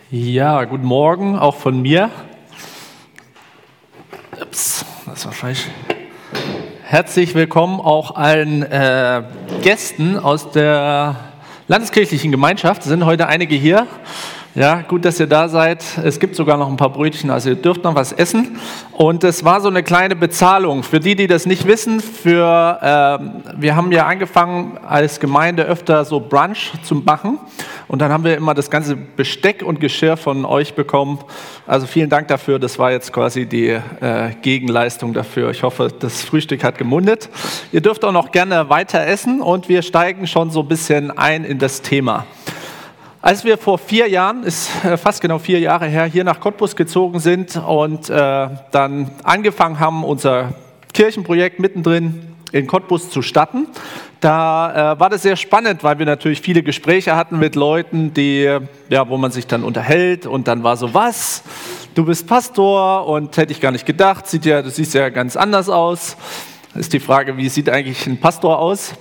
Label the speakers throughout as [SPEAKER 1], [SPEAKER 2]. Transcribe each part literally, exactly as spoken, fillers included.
[SPEAKER 1] Ja, guten Morgen, auch von mir. Ups, das war falsch. Herzlich willkommen auch allen äh, Gästen aus der landeskirchlichen Gemeinschaft. Es sind heute einige hier. Ja, gut, dass ihr da seid. Es gibt sogar noch ein paar Brötchen, also ihr dürft noch was essen. Und es war so eine kleine Bezahlung. Für die, die das nicht wissen, für, äh, wir haben ja angefangen als Gemeinde öfter so Brunch zu machen. Und dann haben wir immer das ganze Besteck und Geschirr von euch bekommen. Also vielen Dank dafür. Das war jetzt quasi die äh, Gegenleistung dafür. Ich hoffe, das Frühstück hat gemundet. Ihr dürft auch noch gerne weiter essen und wir steigen schon so ein bisschen ein in das Thema. Als wir vor vier Jahren, ist fast genau vier Jahre her, hier nach Cottbus gezogen sind und äh, dann angefangen haben, unser Kirchenprojekt mittendrin in Cottbus zu starten, da äh, war das sehr spannend, weil wir natürlich viele Gespräche hatten mit Leuten, die, ja, wo man sich dann unterhält und dann war so, was, du bist Pastor und hätte ich gar nicht gedacht, sieht ja, du siehst ja ganz anders aus. Ist die Frage, wie sieht eigentlich ein Pastor aus?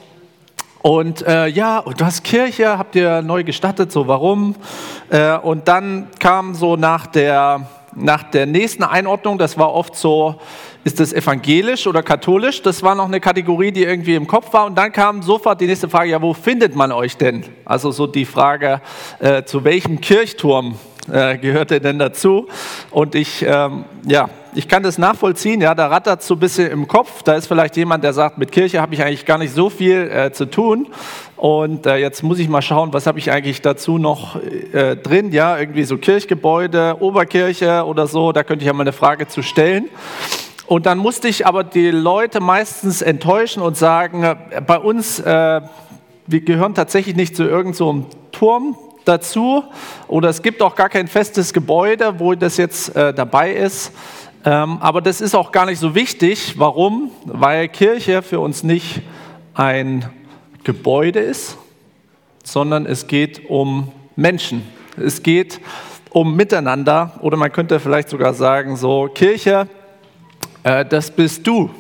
[SPEAKER 1] Und äh, ja, und du hast Kirche, habt ihr neu gestartet, so warum? Äh, und dann kam so nach der, nach der nächsten Einordnung, das war oft so, ist das evangelisch oder katholisch? Das war noch eine Kategorie, die irgendwie im Kopf war. Und dann kam sofort die nächste Frage, ja, wo findet man euch denn? Also so die Frage, äh, zu welchem Kirchturm äh, gehört ihr denn dazu? Und ich, ähm, ja, ich kann das nachvollziehen, ja, da rattert es so ein bisschen im Kopf. Da ist vielleicht jemand, der sagt, mit Kirche habe ich eigentlich gar nicht so viel äh, zu tun. Und äh, jetzt muss ich mal schauen, was habe ich eigentlich dazu noch äh, drin? Ja, irgendwie so Kirchgebäude, Oberkirche oder so, da könnte ich ja mal eine Frage zu stellen. Und dann musste ich aber die Leute meistens enttäuschen und sagen, äh, bei uns, äh, wir gehören tatsächlich nicht zu irgendeinem so Turm dazu. Oder es gibt auch gar kein festes Gebäude, wo das jetzt äh, dabei ist. Ähm, aber das ist auch gar nicht so wichtig. Warum? Weil Kirche für uns nicht ein Gebäude ist, sondern es geht um Menschen. Es geht um Miteinander oder man könnte vielleicht sogar sagen, so Kirche, äh, das bist du.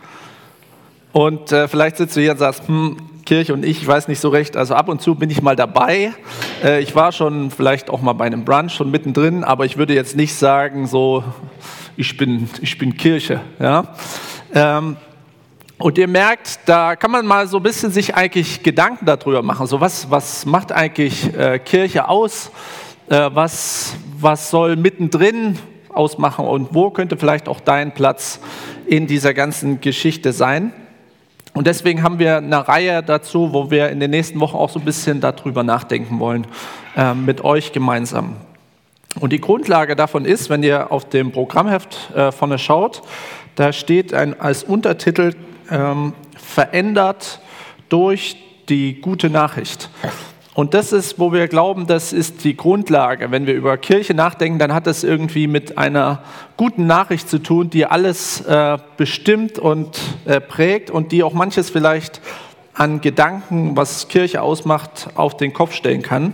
[SPEAKER 1] Und äh, vielleicht sitzt du hier und sagst, hm, Kirche und ich, ich weiß nicht so recht, also ab und zu bin ich mal dabei. Äh, ich war schon vielleicht auch mal bei einem Brunch, schon mittendrin, aber ich würde jetzt nicht sagen, so, ich bin, ich bin Kirche. Ja? Ähm, und ihr merkt, da kann man mal so ein bisschen sich eigentlich Gedanken darüber machen. So, was, was macht eigentlich äh, Kirche aus? Äh, was, was soll mittendrin ausmachen und wo könnte vielleicht auch dein Platz in dieser ganzen Geschichte sein? Und deswegen haben wir eine Reihe dazu, wo wir in den nächsten Wochen auch so ein bisschen darüber nachdenken wollen, äh, mit euch gemeinsam. Und die Grundlage davon ist, wenn ihr auf dem Programmheft äh, vorne schaut, da steht ein, als Untertitel ähm, verändert durch die gute Nachricht. Und das ist, wo wir glauben, das ist die Grundlage. Wenn wir über Kirche nachdenken, dann hat das irgendwie mit einer guten Nachricht zu tun, die alles äh, bestimmt und äh, prägt und die auch manches vielleicht an Gedanken, was Kirche ausmacht, auf den Kopf stellen kann.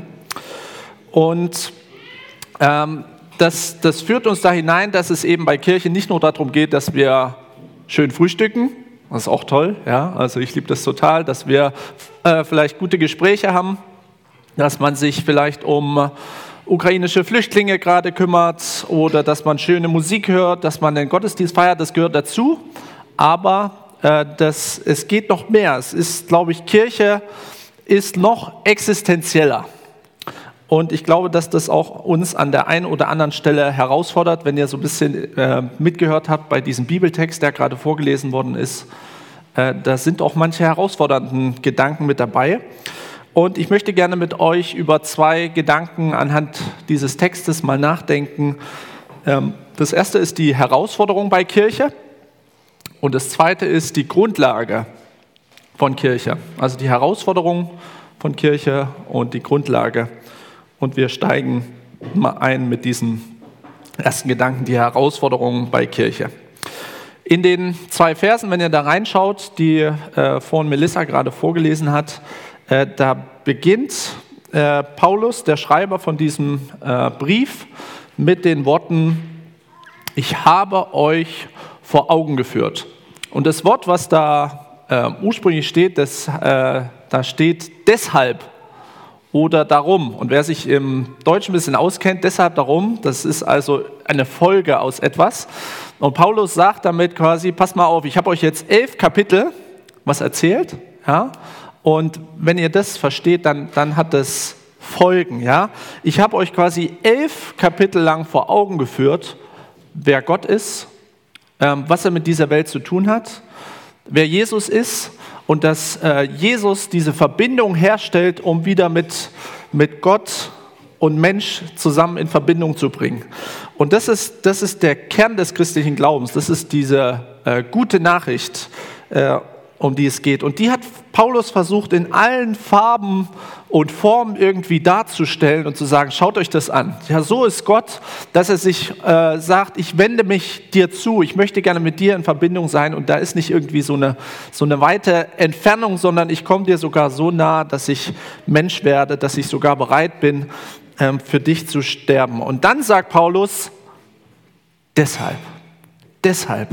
[SPEAKER 1] Und ähm, das, das führt uns da hinein, dass es eben bei Kirche nicht nur darum geht, dass wir schön frühstücken. Das ist auch toll, ja. Also ich liebe das total, dass wir äh, vielleicht gute Gespräche haben, dass man sich vielleicht um ukrainische Flüchtlinge gerade kümmert oder dass man schöne Musik hört, dass man den Gottesdienst feiert, das gehört dazu. Aber äh, das, es geht noch mehr. Es ist, glaube ich, Kirche ist noch existenzieller. Und ich glaube, dass das auch uns an der einen oder anderen Stelle herausfordert, wenn ihr so ein bisschen äh, mitgehört habt bei diesem Bibeltext, der gerade vorgelesen worden ist. Äh, da sind auch manche herausfordernden Gedanken mit dabei. Und ich möchte gerne mit euch über zwei Gedanken anhand dieses Textes mal nachdenken. Das erste ist die Herausforderung bei Kirche und das zweite ist die Grundlage von Kirche. Also die Herausforderung von Kirche und die Grundlage. Und wir steigen mal ein mit diesem ersten Gedanken, die Herausforderung bei Kirche. In den zwei Versen, wenn ihr da reinschaut, die äh, vorhin Melissa gerade vorgelesen hat, Äh, da beginnt äh, Paulus, der Schreiber von diesem äh, Brief, mit den Worten, ich habe euch vor Augen geführt. Und das Wort, was da äh, ursprünglich steht, das, äh, da steht deshalb oder darum. Und wer sich im Deutschen ein bisschen auskennt, deshalb darum, das ist also eine Folge aus etwas. Und Paulus sagt damit quasi, passt mal auf, ich habe euch jetzt elf Kapitel was erzählt, ja, und wenn ihr das versteht, dann, dann hat das Folgen, ja. Ich habe euch quasi elf Kapitel lang vor Augen geführt, wer Gott ist, ähm, was er mit dieser Welt zu tun hat, wer Jesus ist und dass äh, Jesus diese Verbindung herstellt, um wieder mit, mit Gott und Mensch zusammen in Verbindung zu bringen. Und das ist, das ist der Kern des christlichen Glaubens, das ist diese äh, gute Nachricht, äh, um die es geht. Und die hat Paulus versucht, in allen Farben und Formen irgendwie darzustellen und zu sagen, schaut euch das an. Ja, so ist Gott, dass er sich äh, sagt, ich wende mich dir zu, ich möchte gerne mit dir in Verbindung sein und da ist nicht irgendwie so eine, so eine weite Entfernung, sondern ich komme dir sogar so nah, dass ich Mensch werde, dass ich sogar bereit bin, ähm, für dich zu sterben. Und dann sagt Paulus, deshalb, deshalb,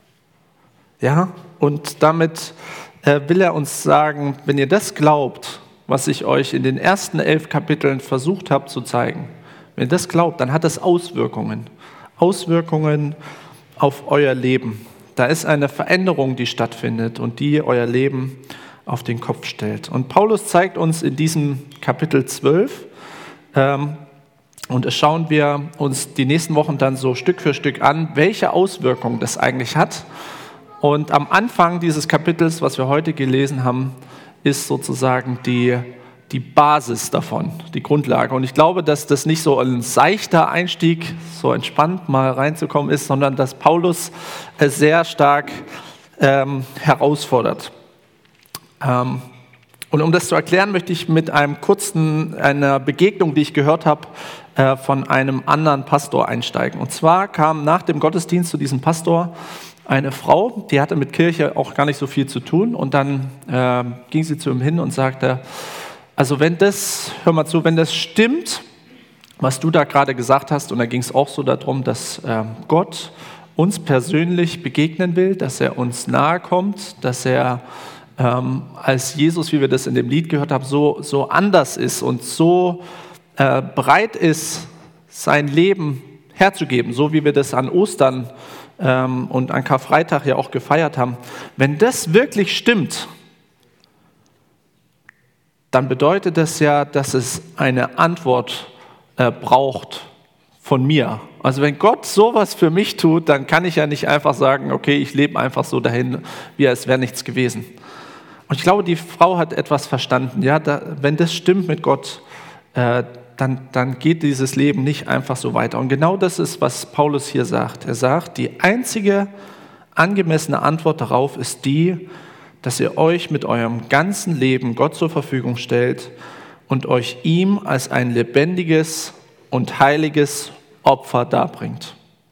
[SPEAKER 1] ja, und damit äh, will er uns sagen, wenn ihr das glaubt, was ich euch in den ersten elf Kapiteln versucht habe zu zeigen, wenn ihr das glaubt, dann hat das Auswirkungen. Auswirkungen auf euer Leben. Da ist eine Veränderung, die stattfindet und die euer Leben auf den Kopf stellt. Und Paulus zeigt uns in diesem Kapitel zwölf, ähm, und das schauen wir uns die nächsten Wochen dann so Stück für Stück an, welche Auswirkungen das eigentlich hat. Und am Anfang dieses Kapitels, was wir heute gelesen haben, ist sozusagen die, die Basis davon, die Grundlage. Und ich glaube, dass das nicht so ein seichter Einstieg, so entspannt mal reinzukommen ist, sondern dass Paulus es sehr stark ähm, herausfordert. Ähm, und um das zu erklären, möchte ich mit einem kurzen, einer Begegnung, die ich gehört habe, äh, von einem anderen Pastor einsteigen. Und zwar kam nach dem Gottesdienst zu diesem Pastor eine Frau, die hatte mit Kirche auch gar nicht so viel zu tun und dann äh, ging sie zu ihm hin und sagte, also wenn das, hör mal zu, wenn das stimmt, was du da gerade gesagt hast, und da ging es auch so darum, dass äh, Gott uns persönlich begegnen will, dass er uns nahe kommt, dass er ähm, als Jesus, wie wir das in dem Lied gehört haben, so, so anders ist und so äh, bereit ist, sein Leben herzugeben, so wie wir das an Ostern und an Karfreitag ja auch gefeiert haben, wenn das wirklich stimmt, dann bedeutet das ja, dass es eine Antwort äh, braucht von mir. Also wenn Gott sowas für mich tut, dann kann ich ja nicht einfach sagen, okay, ich lebe einfach so dahin, wie es wäre nichts gewesen. Und ich glaube, die Frau hat etwas verstanden. Ja, da, wenn das stimmt mit Gott, äh, Dann, dann geht dieses Leben nicht einfach so weiter. Und genau das ist, was Paulus hier sagt. Er sagt, die einzige angemessene Antwort darauf ist die, dass ihr euch mit eurem ganzen Leben Gott zur Verfügung stellt und euch ihm als ein lebendiges und heiliges Opfer darbringt.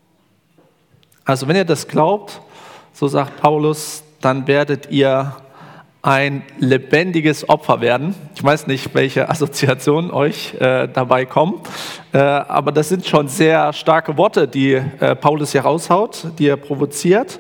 [SPEAKER 1] Also wenn ihr das glaubt, so sagt Paulus, dann werdet ihr ein lebendiges Opfer werden. Ich weiß nicht, welche Assoziationen euch äh, dabei kommen, äh, aber das sind schon sehr starke Worte, die äh, Paulus hier raushaut, die er provoziert.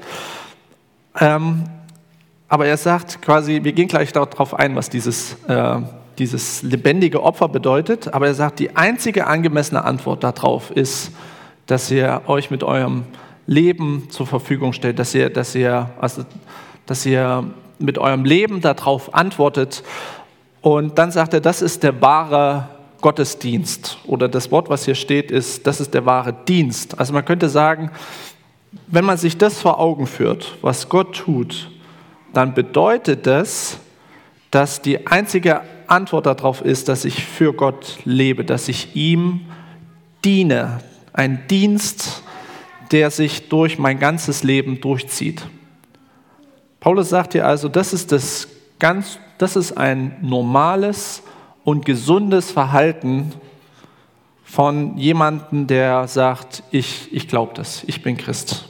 [SPEAKER 1] Ähm, aber er sagt quasi, wir gehen gleich darauf ein, was dieses, äh, dieses lebendige Opfer bedeutet, aber er sagt, die einzige angemessene Antwort darauf ist, dass ihr euch mit eurem Leben zur Verfügung stellt, dass ihr, dass ihr, also, dass ihr mit eurem Leben darauf antwortet. Und dann sagt er, das ist der wahre Gottesdienst. Oder das Wort, was hier steht, ist, das ist der wahre Dienst. Also man könnte sagen, wenn man sich das vor Augen führt, was Gott tut, dann bedeutet das, dass die einzige Antwort darauf ist, dass ich für Gott lebe, dass ich ihm diene. Ein Dienst, der sich durch mein ganzes Leben durchzieht. Paulus sagt hier also, das ist, das ganz, das ist ein normales und gesundes Verhalten von jemandem, der sagt, ich, ich glaube das, ich bin Christ.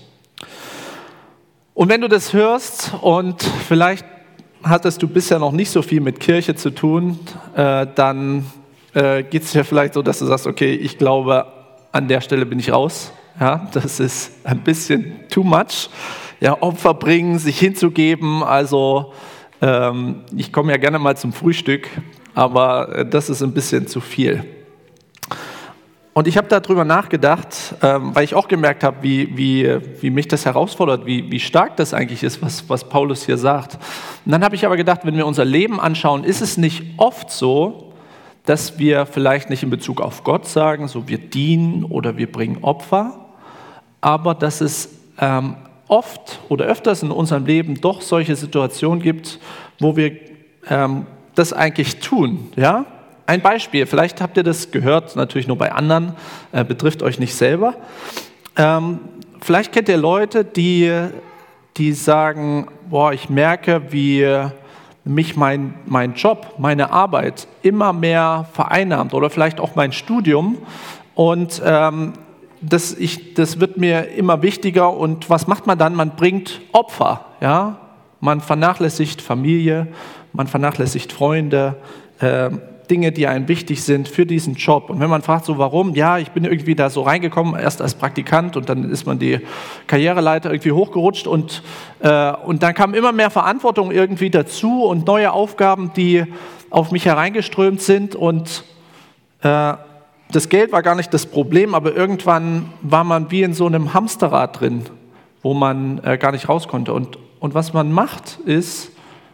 [SPEAKER 1] Und wenn du das hörst und vielleicht hattest du bisher noch nicht so viel mit Kirche zu tun, äh, dann äh, geht es dir vielleicht so, dass du sagst, okay, ich glaube, an der Stelle bin ich raus. Ja, das ist ein bisschen too much. Ja, Opfer bringen, sich hinzugeben. Also ähm, ich komme ja gerne mal zum Frühstück aber äh, das ist ein bisschen zu viel. Und ich habe darüber nachgedacht, ähm, weil ich auch gemerkt habe, wie, wie, wie mich das herausfordert, wie, wie stark das eigentlich ist, was, was Paulus hier sagt. Und dann habe ich aber gedacht, wenn wir unser Leben anschauen, ist es nicht oft so, dass wir vielleicht nicht in Bezug auf Gott sagen, so wir dienen oder wir bringen Opfer, aber dass es ähm, oft oder öfters in unserem Leben doch solche Situationen gibt, wo wir ähm, das eigentlich tun, ja? Ein Beispiel, vielleicht habt ihr das gehört, natürlich nur bei anderen, äh, betrifft euch nicht selber. Ähm, vielleicht kennt ihr Leute, die, die sagen, boah, ich merke, wie mich mein, mein Job, meine Arbeit immer mehr vereinnahmt oder vielleicht auch mein Studium und ähm, das, ich, das wird mir immer wichtiger und was macht man dann? Man bringt Opfer, ja? Man vernachlässigt Familie, man vernachlässigt Freunde, äh, Dinge, die einem wichtig sind für diesen Job. Und wenn man fragt, so warum, ja, ich bin irgendwie da so reingekommen, erst als Praktikant und dann ist man die Karriereleiter irgendwie hochgerutscht und, äh, und dann kam immer mehr Verantwortung irgendwie dazu und neue Aufgaben, die auf mich hereingeströmt sind und äh, das Geld war gar nicht das Problem, aber irgendwann war man wie in so einem Hamsterrad drin, wo man äh, gar nicht raus konnte. Und, und was man macht, ist,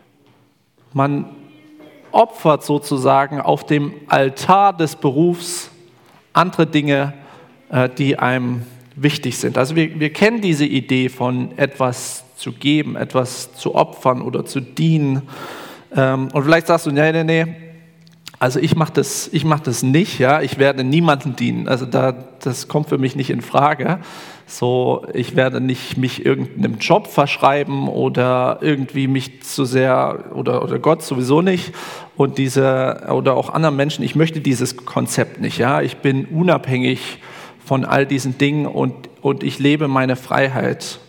[SPEAKER 1] man opfert sozusagen auf dem Altar des Berufs andere Dinge, die einem wichtig sind. Also wir, wir kennen diese Idee von etwas zu geben, etwas zu opfern oder zu dienen. Und vielleicht sagst du, nee, nee, nee, also ich mache das, ich mach das nicht, ja, ich werde niemandem dienen. Also da, das kommt für mich nicht in Frage. So, ich werde nicht mich irgendeinem Job verschreiben oder irgendwie mich zu sehr, oder, oder Gott sowieso nicht und diese, oder auch anderen Menschen, ich möchte dieses Konzept nicht, ja. Ich bin unabhängig von all diesen Dingen und, und ich lebe meine Freiheit.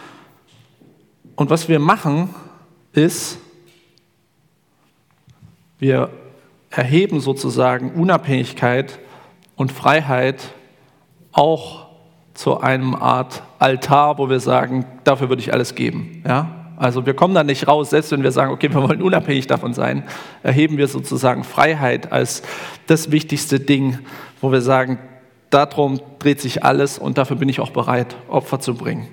[SPEAKER 1] Und was wir machen, ist, wir erheben sozusagen Unabhängigkeit und Freiheit auch zu einem Art Altar, wo wir sagen, dafür würde ich alles geben. Ja? Also wir kommen da nicht raus, selbst wenn wir sagen, okay, wir wollen unabhängig davon sein, erheben wir sozusagen Freiheit als das wichtigste Ding, wo wir sagen, darum dreht sich alles und dafür bin ich auch bereit, Opfer zu bringen.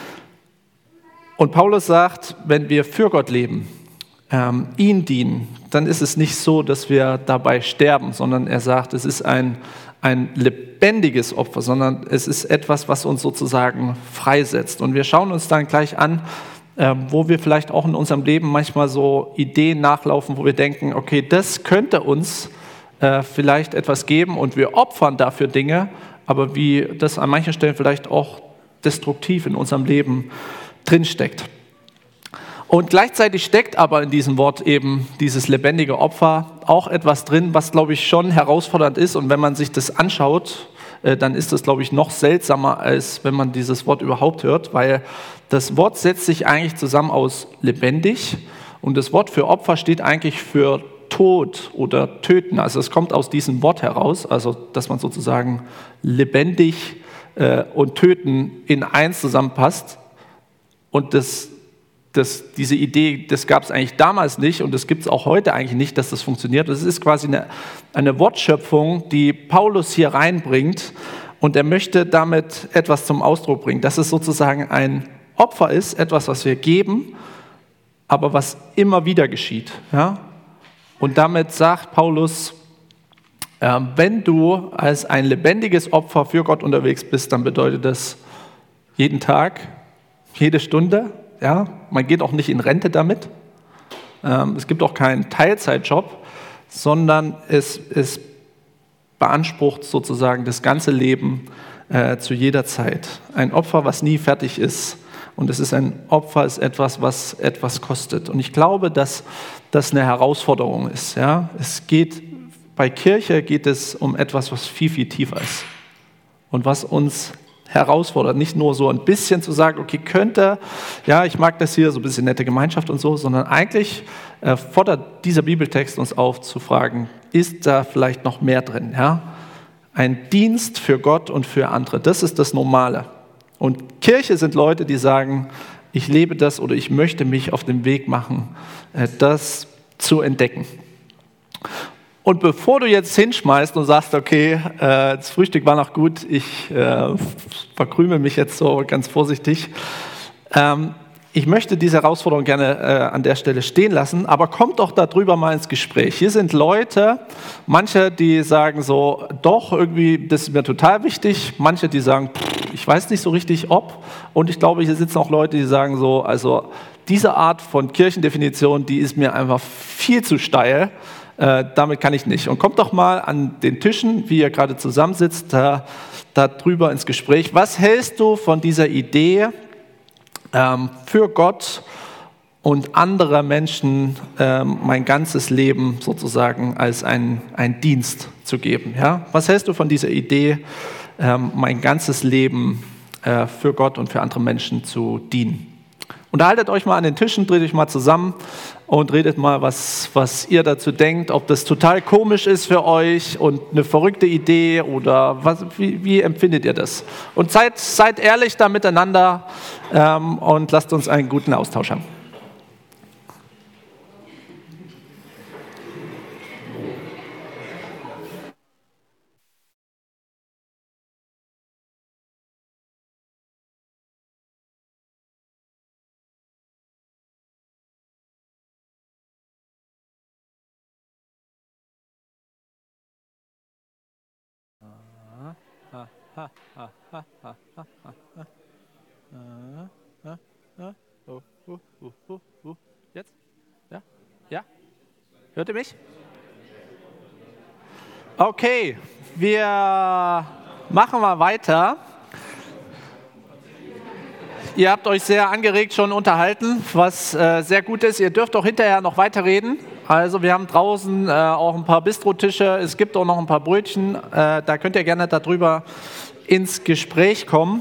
[SPEAKER 1] Und Paulus sagt, wenn wir für Gott leben, ähm, ihn dienen, dann ist es nicht so, dass wir dabei sterben, sondern er sagt, es ist ein ein lebendiges Opfer, sondern es ist etwas, was uns sozusagen freisetzt. Und wir schauen uns dann gleich an, äh, wo wir vielleicht auch in unserem Leben manchmal so Ideen nachlaufen, wo wir denken, okay, das könnte uns äh, vielleicht etwas geben und wir opfern dafür Dinge, aber wie das an manchen Stellen vielleicht auch destruktiv in unserem Leben drinsteckt. Und gleichzeitig steckt aber in diesem Wort eben dieses lebendige Opfer auch etwas drin, was, glaube ich, schon herausfordernd ist. Und wenn man sich das anschaut, dann ist das, glaube ich, noch seltsamer, als wenn man dieses Wort überhaupt hört, weil das Wort setzt sich eigentlich zusammen aus lebendig und das Wort für Opfer steht eigentlich für Tod oder Töten. Also es kommt aus diesem Wort heraus, also dass man sozusagen lebendig und töten in eins zusammenpasst. Und das Das, diese Idee, das gab es eigentlich damals nicht und das gibt es auch heute eigentlich nicht, dass das funktioniert. Das ist quasi eine, eine Wortschöpfung, die Paulus hier reinbringt und er möchte damit etwas zum Ausdruck bringen, dass es sozusagen ein Opfer ist, etwas, was wir geben, aber was immer wieder geschieht. Ja? Und damit sagt Paulus, äh, wenn du als ein lebendiges Opfer für Gott unterwegs bist, dann bedeutet das jeden Tag, jede Stunde. Ja, man geht auch nicht in Rente damit. Ähm, es gibt auch keinen Teilzeitjob, sondern es, es beansprucht sozusagen das ganze Leben äh, zu jeder Zeit. Ein Opfer, was nie fertig ist. Und es ist ein Opfer, ist etwas, was etwas kostet. Und ich glaube, dass das eine Herausforderung ist. Ja? Es geht, bei Kirche geht es um etwas, was viel, viel tiefer ist. Und was uns herausfordert, nicht nur so ein bisschen zu sagen, okay, könnte, ja, ich mag das hier, so ein bisschen nette Gemeinschaft und so, sondern eigentlich äh, fordert dieser Bibeltext uns auf zu fragen, ist da vielleicht noch mehr drin? Ja? Ein Dienst für Gott und für andere, das ist das Normale. Und Kirche sind Leute, die sagen, ich lebe das oder ich möchte mich auf den Weg machen, äh, das zu entdecken. Und bevor du jetzt hinschmeißt und sagst, okay, äh, das Frühstück war noch gut, ich äh, verkrümel mich jetzt so ganz vorsichtig, ähm, ich möchte diese Herausforderung gerne äh, an der Stelle stehen lassen, aber kommt doch darüber mal ins Gespräch. Hier sind Leute, manche, die sagen so, doch, irgendwie, das ist mir total wichtig, manche, die sagen, pff, ich weiß nicht so richtig, ob, und ich glaube, hier sitzen auch Leute, die sagen so, also diese Art von Kirchendefinition, die ist mir einfach viel zu steil, äh, damit kann ich nicht. Und kommt doch mal an den Tischen, wie ihr gerade zusammensitzt, da, da drüber ins Gespräch. Was hältst du von dieser Idee, ähm, für Gott und andere Menschen ähm, mein ganzes Leben sozusagen als ein, ein Dienst zu geben? Ja? Was hältst du von dieser Idee, ähm, mein ganzes Leben äh, für Gott und für andere Menschen zu dienen? Unterhaltet euch mal an den Tischen, dreht euch mal zusammen und redet mal, was, was ihr dazu denkt, ob das total komisch ist für euch und eine verrückte Idee oder was, wie, wie empfindet ihr das? Und seid, seid ehrlich da miteinander ähm, und lasst uns einen guten Austausch haben. Jetzt? Ja? Ja? Hört ihr mich? Okay, wir machen mal weiter. Ihr habt euch sehr angeregt schon unterhalten, was äh, sehr gut ist. Ihr dürft auch hinterher noch weiterreden. Also wir haben draußen äh, auch ein paar Bistrotische, es gibt auch noch ein paar Brötchen. Äh, da könnt ihr gerne darüber ins Gespräch kommen.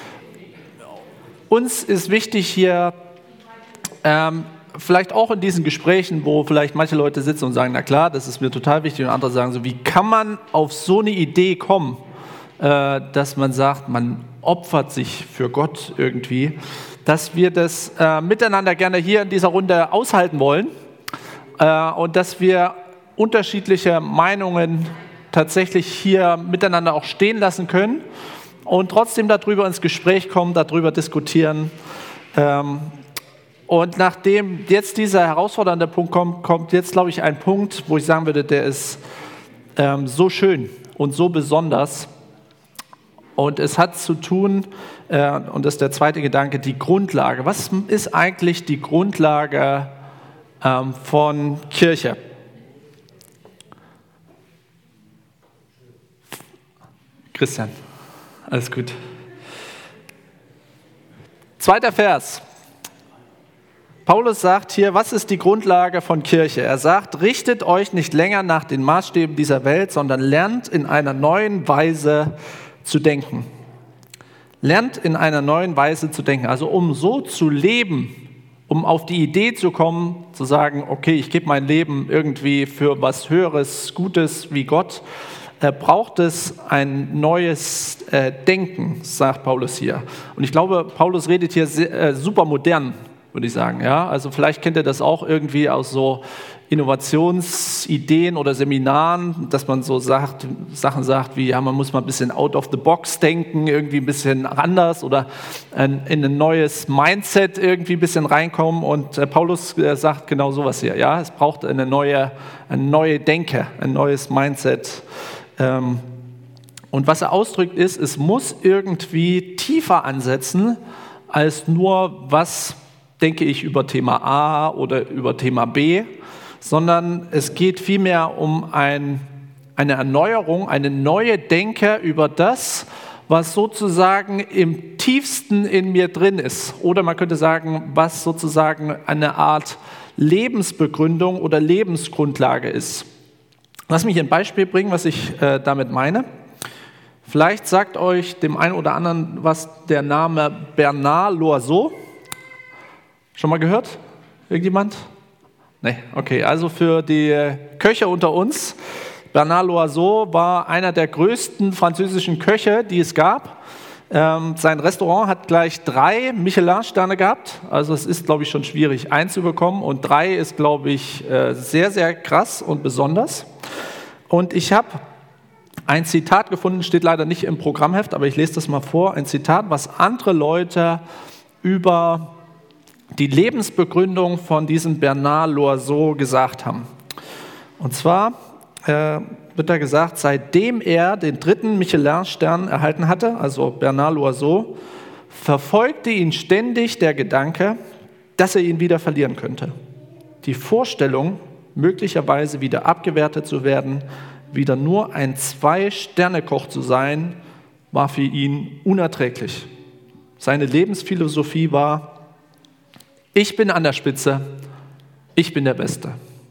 [SPEAKER 1] Uns ist wichtig hier, ähm, vielleicht auch in diesen Gesprächen, wo vielleicht manche Leute sitzen und sagen, na klar, das ist mir total wichtig, und andere sagen so, wie kann man auf so eine Idee kommen, äh, dass man sagt, man opfert sich für Gott irgendwie, dass wir das äh, miteinander gerne hier in dieser Runde aushalten wollen äh, und dass wir unterschiedliche Meinungen tatsächlich hier miteinander auch stehen lassen können und trotzdem darüber ins Gespräch kommen, darüber diskutieren. Ähm, und nachdem jetzt dieser herausfordernde Punkt kommt, kommt jetzt, glaube ich, ein Punkt, wo ich sagen würde, der ist ähm, so schön und so besonders. Und es hat zu tun, äh, und das ist der zweite Gedanke, die Grundlage. Was ist eigentlich die Grundlage ähm, von Kirche? Christian, alles gut. Zweiter Vers. Paulus sagt hier, was ist die Grundlage von Kirche? Er sagt, richtet euch nicht länger nach den Maßstäben dieser Welt, sondern lernt in einer neuen Weise zu denken. Lernt in einer neuen Weise zu denken. Also um so zu leben, um auf die Idee zu kommen, zu sagen, okay, ich gebe mein Leben irgendwie für was Höheres, Gutes wie Gott, äh, braucht es ein neues äh, Denken, sagt Paulus hier. Und ich glaube, Paulus redet hier sehr, äh, super modern, würde ich sagen. Ja? Also vielleicht kennt ihr das auch irgendwie aus so Innovationsideen oder Seminaren, dass man so sagt, Sachen sagt wie, ja, man muss mal ein bisschen out of the box denken, irgendwie ein bisschen anders oder in ein neues Mindset irgendwie ein bisschen reinkommen. Und Paulus sagt genau sowas hier. Ja? Es braucht eine neue, eine neue Denke, ein neues Mindset. Und was er ausdrückt ist, es muss irgendwie tiefer ansetzen als nur, was denke ich über Thema A oder über Thema B, sondern es geht vielmehr um ein, eine Erneuerung, eine neue Denke über das, was sozusagen im tiefsten in mir drin ist. Oder man könnte sagen, was sozusagen eine Art Lebensbegründung oder Lebensgrundlage ist. Lass mich ein Beispiel bringen, was ich äh, damit meine. Vielleicht sagt euch dem einen oder anderen was der Name Bernard Loiseau. Schon mal gehört? Irgendjemand? Nee, okay. Also für die Köche unter uns, Bernard Loiseau war einer der größten französischen Köche, die es gab. Ähm, sein Restaurant hat gleich drei Michelin-Sterne gehabt. Also es ist, glaube ich, schon schwierig, einen zu bekommen. Und drei ist, glaube ich, äh, sehr, sehr krass und besonders. Und ich habe ein Zitat gefunden, steht leider nicht im Programmheft, aber ich lese das mal vor. Ein Zitat, was andere Leute über die Lebensbegründung von diesem Bernard Loiseau gesagt haben. Und zwar äh, wird da gesagt, seitdem er den dritten Michelin-Stern erhalten hatte, also Bernard Loiseau, verfolgte ihn ständig der Gedanke, dass er ihn wieder verlieren könnte. Die Vorstellung, möglicherweise wieder abgewertet zu werden, wieder nur ein Zwei-Sterne-Koch zu sein, war für ihn unerträglich. Seine Lebensphilosophie war: Ich bin an der Spitze, ich bin der Beste.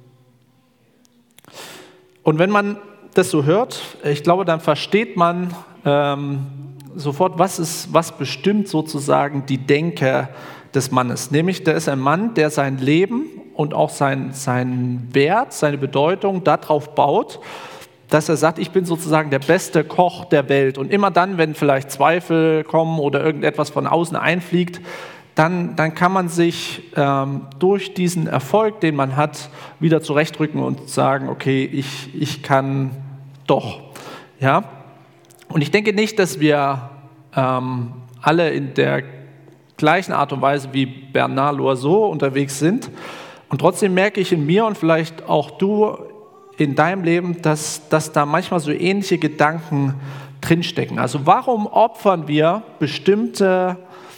[SPEAKER 1] Und wenn man das so hört, ich glaube, dann versteht man ähm, sofort, was ist, was bestimmt sozusagen die Denke des Mannes. Nämlich, der ist ein Mann, der sein Leben und auch sein, seinen Wert, seine Bedeutung darauf baut, dass er sagt, ich bin sozusagen der beste Koch der Welt. Und immer dann, wenn vielleicht Zweifel kommen oder irgendetwas von außen einfliegt, dann, dann kann man sich ähm, durch diesen Erfolg, den man hat, wieder zurechtrücken und sagen, okay, ich, ich kann doch. Ja? Und ich denke nicht, dass wir ähm, alle in der gleichen Art und Weise wie Bernard Loiseau unterwegs sind. Und trotzdem merke ich in mir und vielleicht auch du in deinem Leben, dass, dass da manchmal so ähnliche Gedanken drinstecken. Also warum opfern wir bestimmte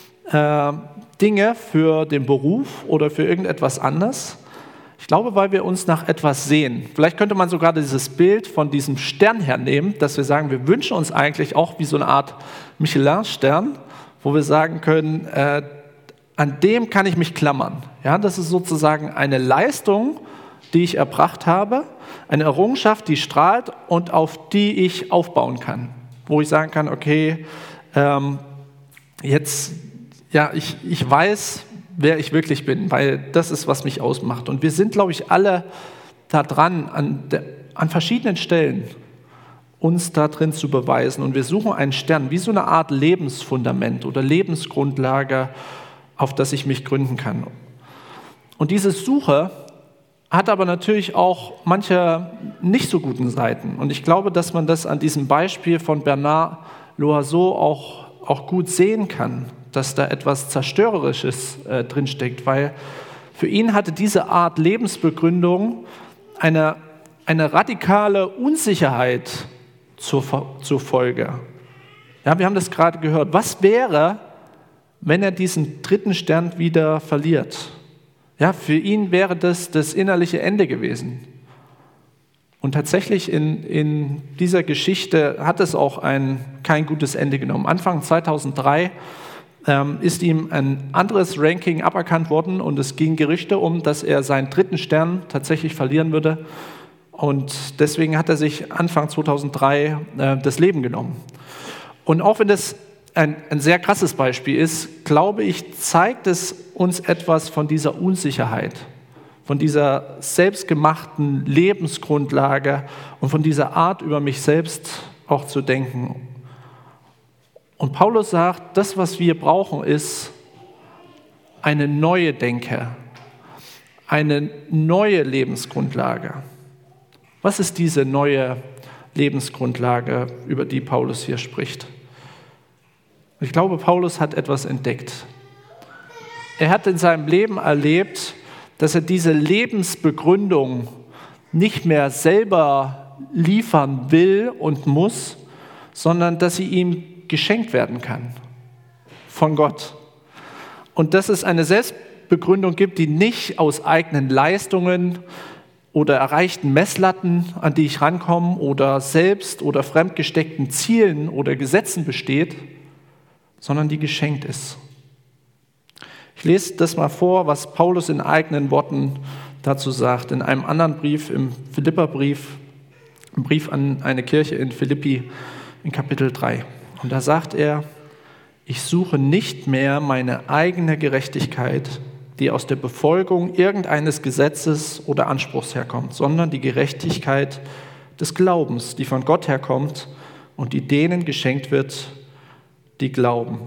[SPEAKER 1] äh, Dinge für den Beruf oder für irgendetwas anderes? Ich glaube, weil wir uns nach etwas sehen. Vielleicht könnte man sogar dieses Bild von diesem Stern hernehmen, dass wir sagen, wir wünschen uns eigentlich auch wie so eine Art Michelin-Stern, wo wir sagen können, äh, an dem kann ich mich klammern. Ja, das ist sozusagen eine Leistung, die ich erbracht habe, eine Errungenschaft, die strahlt und auf die ich aufbauen kann. Wo ich sagen kann, okay, ähm, jetzt, ja, ich, ich weiß, wer ich wirklich bin, weil das ist, was mich ausmacht. Und wir sind, glaube ich, alle da dran, an, de, an verschiedenen Stellen uns da drin zu beweisen. Und wir suchen einen Stern, wie so eine Art Lebensfundament oder Lebensgrundlage, auf das ich mich gründen kann. Und diese Suche hat aber natürlich auch manche nicht so guten Seiten. Und ich glaube, dass man das an diesem Beispiel von Bernard Loiseau auch, auch gut sehen kann, dass da etwas Zerstörerisches äh, drinsteckt, weil für ihn hatte diese Art Lebensbegründung eine, eine radikale Unsicherheit zur, zur Folge. Ja, wir haben das gerade gehört. Was wäre, wenn er diesen dritten Stern wieder verliert? Ja, für ihn wäre das das innerliche Ende gewesen. Und tatsächlich in, in dieser Geschichte hat es auch ein, kein gutes Ende genommen. Anfang zweitausenddrei ähm, ist ihm ein anderes Ranking aberkannt worden und es ging Gerüchte um, dass er seinen dritten Stern tatsächlich verlieren würde. Und deswegen hat er sich Anfang zweitausenddrei äh, das Leben genommen. Und auch wenn das Ein, ein sehr krasses Beispiel ist, glaube ich, zeigt es uns etwas von dieser Unsicherheit, von dieser selbstgemachten Lebensgrundlage und von dieser Art, über mich selbst auch zu denken. Und Paulus sagt, das, was wir brauchen, ist eine neue Denke, eine neue Lebensgrundlage. Was ist diese neue Lebensgrundlage, über die Paulus hier spricht? Ich glaube, Paulus hat etwas entdeckt. Er hat in seinem Leben erlebt, dass er diese Lebensbegründung nicht mehr selber liefern will und muss, sondern dass sie ihm geschenkt werden kann von Gott. Und dass es eine Selbstbegründung gibt, die nicht aus eigenen Leistungen oder erreichten Messlatten, an die ich rankomme, oder selbst oder fremdgesteckten Zielen oder Gesetzen besteht, sondern die geschenkt ist. Ich lese das mal vor, was Paulus in eigenen Worten dazu sagt. In einem anderen Brief, im Philipperbrief, im Brief an eine Kirche in Philippi, in Kapitel drei. Und da sagt er, ich suche nicht mehr meine eigene Gerechtigkeit, die aus der Befolgung irgendeines Gesetzes oder Anspruchs herkommt, sondern die Gerechtigkeit des Glaubens, die von Gott herkommt und die denen geschenkt wird, die glauben.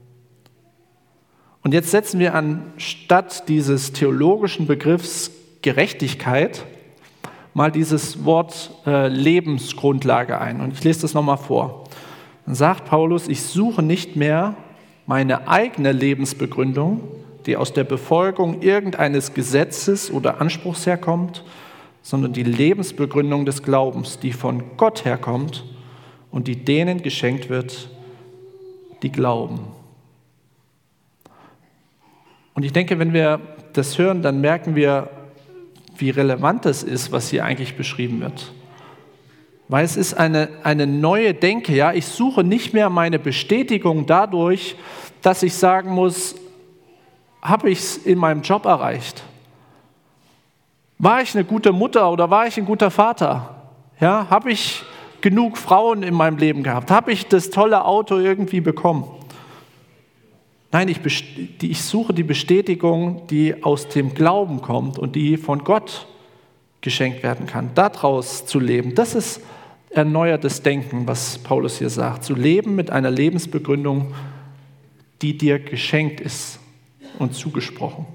[SPEAKER 1] Und jetzt setzen wir anstatt dieses theologischen Begriffs Gerechtigkeit mal dieses Wort äh, Lebensgrundlage ein. Und ich lese das nochmal vor. Dann sagt Paulus, ich suche nicht mehr meine eigene Lebensbegründung, die aus der Befolgung irgendeines Gesetzes oder Anspruchs herkommt, sondern die Lebensbegründung des Glaubens, die von Gott herkommt und die denen geschenkt wird, die glauben. Und ich denke, wenn wir das hören, dann merken wir, wie relevant das ist, was hier eigentlich beschrieben wird. Weil es ist eine, eine neue Denke. Ja? Ich suche nicht mehr meine Bestätigung dadurch, dass ich sagen muss, habe ich es in meinem Job erreicht? War ich eine gute Mutter oder war ich ein guter Vater? Ja? Habe ich genug Frauen in meinem Leben gehabt? Habe ich das tolle Auto irgendwie bekommen? Nein, ich, ich suche die Bestätigung, die aus dem Glauben kommt und die von Gott geschenkt werden kann. Daraus zu leben, das ist erneuertes Denken, was Paulus hier sagt. Zu leben mit einer Lebensbegründung, die dir geschenkt ist und zugesprochen.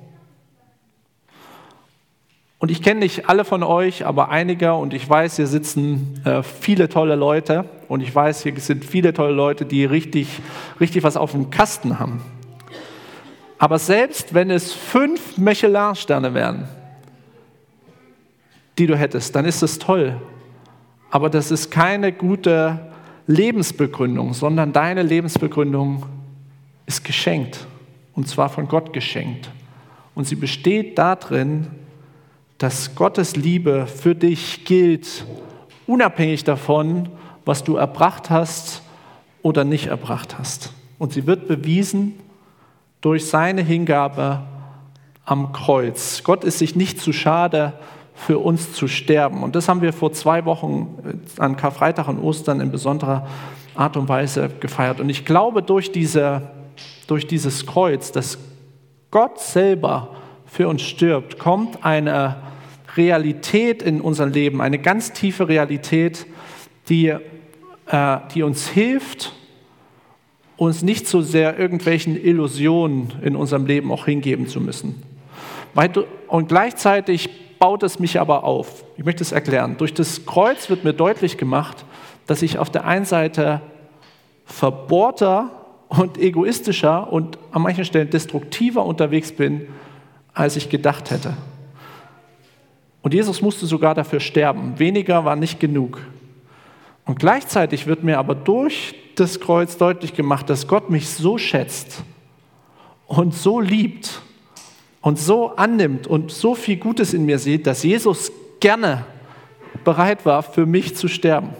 [SPEAKER 1] Und ich kenne nicht alle von euch, aber einige, und ich weiß, hier sitzen äh, viele tolle Leute und ich weiß, hier sind viele tolle Leute, die richtig, richtig was auf dem Kasten haben. Aber selbst wenn es fünf Michelin-Sterne wären, die du hättest, dann ist es toll. Aber das ist keine gute Lebensbegründung, sondern deine Lebensbegründung ist geschenkt. Und zwar von Gott geschenkt. Und sie besteht darin, dass Gottes Liebe für dich gilt, unabhängig davon, was du erbracht hast oder nicht erbracht hast. Und sie wird bewiesen durch seine Hingabe am Kreuz. Gott ist sich nicht zu schade, für uns zu sterben. Und das haben wir vor zwei Wochen an Karfreitag und Ostern in besonderer Art und Weise gefeiert. Und ich glaube, durch, diese, durch dieses Kreuz, dass Gott selber für uns stirbt, kommt eine Realität in unser Leben, eine ganz tiefe Realität, die, äh, die uns hilft, uns nicht so sehr irgendwelchen Illusionen in unserem Leben auch hingeben zu müssen. Und gleichzeitig baut es mich aber auf. Ich möchte es erklären. Durch das Kreuz wird mir deutlich gemacht, dass ich auf der einen Seite verbohrter und egoistischer und an manchen Stellen destruktiver unterwegs bin, als ich gedacht hätte. Und Jesus musste sogar dafür sterben. Weniger war nicht genug. Und gleichzeitig wird mir aber durch das Kreuz deutlich gemacht, dass Gott mich so schätzt und so liebt und so annimmt und so viel Gutes in mir sieht, dass Jesus gerne bereit war, für mich zu sterben.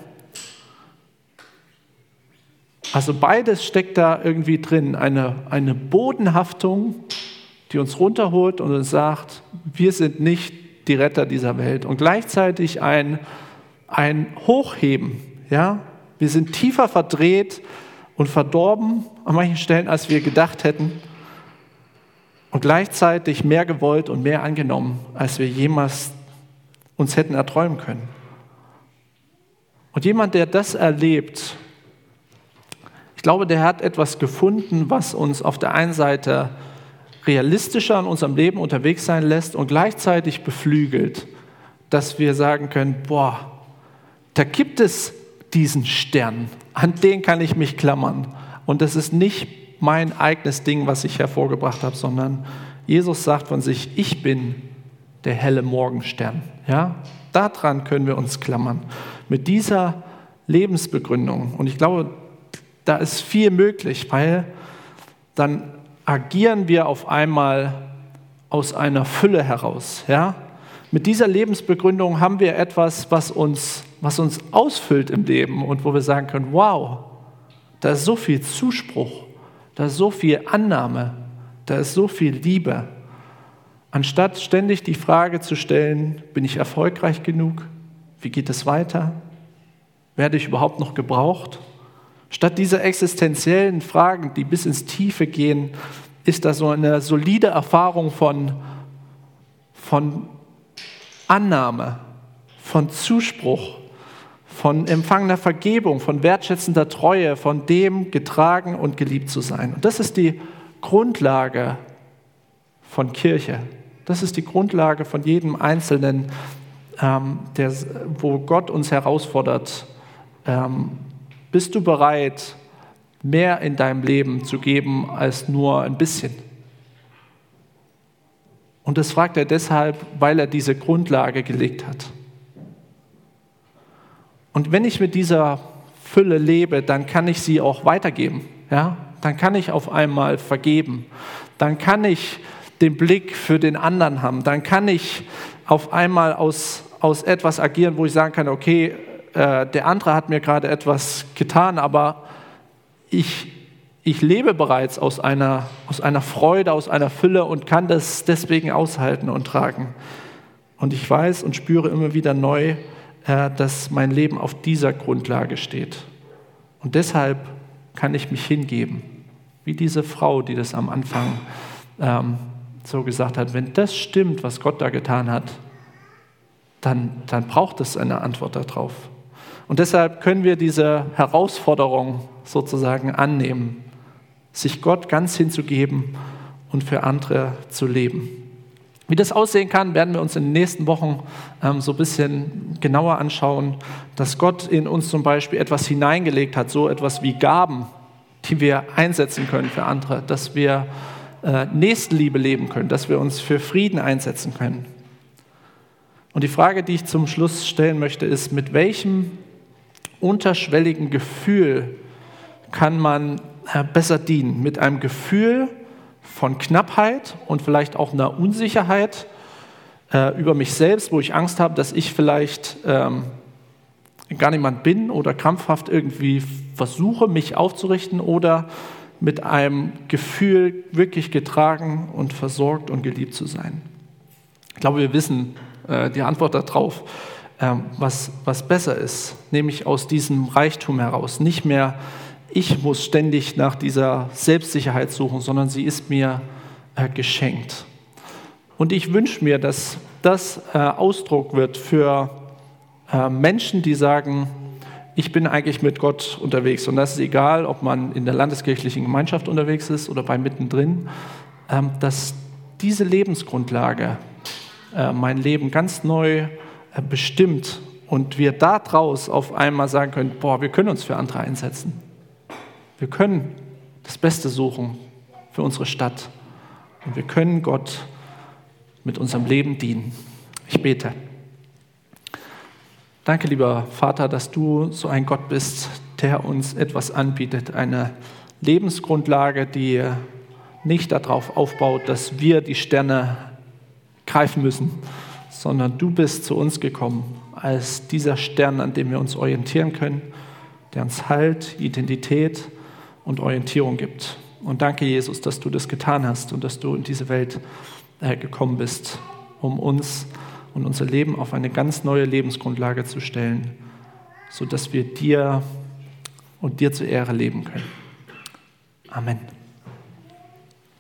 [SPEAKER 1] Also beides steckt da irgendwie drin. Eine, eine Bodenhaftung, die uns runterholt und uns sagt, wir sind nicht die Retter dieser Welt. Und gleichzeitig ein, ein Hochheben. Ja? Wir sind tiefer verdreht und verdorben an manchen Stellen, als wir gedacht hätten. Und gleichzeitig mehr gewollt und mehr angenommen, als wir jemals uns hätten erträumen können. Und jemand, der das erlebt, ich glaube, der hat etwas gefunden, was uns auf der einen Seite realistischer in unserem Leben unterwegs sein lässt und gleichzeitig beflügelt, dass wir sagen können, boah, da gibt es diesen Stern, an den kann ich mich klammern. Und das ist nicht mein eigenes Ding, was ich hervorgebracht habe, sondern Jesus sagt von sich, ich bin der helle Morgenstern. Ja? Daran können wir uns klammern. Mit dieser Lebensbegründung. Und ich glaube, da ist viel möglich, weil dann agieren wir auf einmal aus einer Fülle heraus. Ja? Mit dieser Lebensbegründung haben wir etwas, was uns, was uns ausfüllt im Leben und wo wir sagen können, wow, da ist so viel Zuspruch, da ist so viel Annahme, da ist so viel Liebe. Anstatt ständig die Frage zu stellen, bin ich erfolgreich genug? Wie geht es weiter? Werde ich überhaupt noch gebraucht? Statt dieser existenziellen Fragen, die bis ins Tiefe gehen, ist da so eine solide Erfahrung von, von Annahme, von Zuspruch, von empfangener Vergebung, von wertschätzender Treue, von dem getragen und geliebt zu sein. Und das ist die Grundlage von Kirche. Das ist die Grundlage von jedem einzelnen ähm, der, wo Gott uns herausfordert, ähm, bist du bereit, mehr in deinem Leben zu geben als nur ein bisschen? Und das fragt er deshalb, weil er diese Grundlage gelegt hat. Und wenn ich mit dieser Fülle lebe, dann kann ich sie auch weitergeben. Ja? Dann kann ich auf einmal vergeben. Dann kann ich den Blick für den anderen haben. Dann kann ich auf einmal aus, aus etwas agieren, wo ich sagen kann, okay, äh, der andere hat mir gerade etwas getan, aber ich, ich lebe bereits aus einer, aus einer Freude, aus einer Fülle und kann das deswegen aushalten und tragen. Und ich weiß und spüre immer wieder neu, äh, dass mein Leben auf dieser Grundlage steht. Und deshalb kann ich mich hingeben, wie diese Frau, die das am Anfang ähm, so gesagt hat, wenn das stimmt, was Gott da getan hat, dann, dann braucht es eine Antwort darauf. Und deshalb können wir diese Herausforderung sozusagen annehmen, sich Gott ganz hinzugeben und für andere zu leben. Wie das aussehen kann, werden wir uns in den nächsten Wochen ähm, so ein bisschen genauer anschauen, dass Gott in uns zum Beispiel etwas hineingelegt hat, so etwas wie Gaben, die wir einsetzen können für andere, dass wir äh, Nächstenliebe leben können, dass wir uns für Frieden einsetzen können. Und die Frage, die ich zum Schluss stellen möchte, ist, mit welchem unterschwelligen Gefühl kann man äh, besser dienen? Mit einem Gefühl von Knappheit und vielleicht auch einer Unsicherheit äh, über mich selbst, wo ich Angst habe, dass ich vielleicht ähm, gar niemand bin oder krampfhaft irgendwie versuche, mich aufzurichten, oder mit einem Gefühl, wirklich getragen und versorgt und geliebt zu sein. Ich glaube, wir wissen äh, die Antwort darauf, äh, was, was besser ist, nämlich aus diesem Reichtum heraus. Nicht mehr, ich muss ständig nach dieser Selbstsicherheit suchen, sondern sie ist mir äh, geschenkt. Und ich wünsche mir, dass das äh, Ausdruck wird für äh, Menschen, die sagen, ich bin eigentlich mit Gott unterwegs. Und das ist egal, ob man in der landeskirchlichen Gemeinschaft unterwegs ist oder bei Mittendrin, ähm, dass diese Lebensgrundlage äh, mein Leben ganz neu äh, bestimmt und wir daraus auf einmal sagen können, boah, wir können uns für andere einsetzen. Wir können das Beste suchen für unsere Stadt und wir können Gott mit unserem Leben dienen. Ich bete. Danke, lieber Vater, dass du so ein Gott bist, der uns etwas anbietet, eine Lebensgrundlage, die nicht darauf aufbaut, dass wir die Sterne greifen müssen, sondern du bist zu uns gekommen als dieser Stern, an dem wir uns orientieren können, der uns Halt, Identität und Orientierung gibt. Und danke, Jesus, dass du das getan hast und dass du in diese Welt äh, gekommen bist, um uns und unser Leben auf eine ganz neue Lebensgrundlage zu stellen, sodass wir dir und dir zur Ehre leben können. Amen.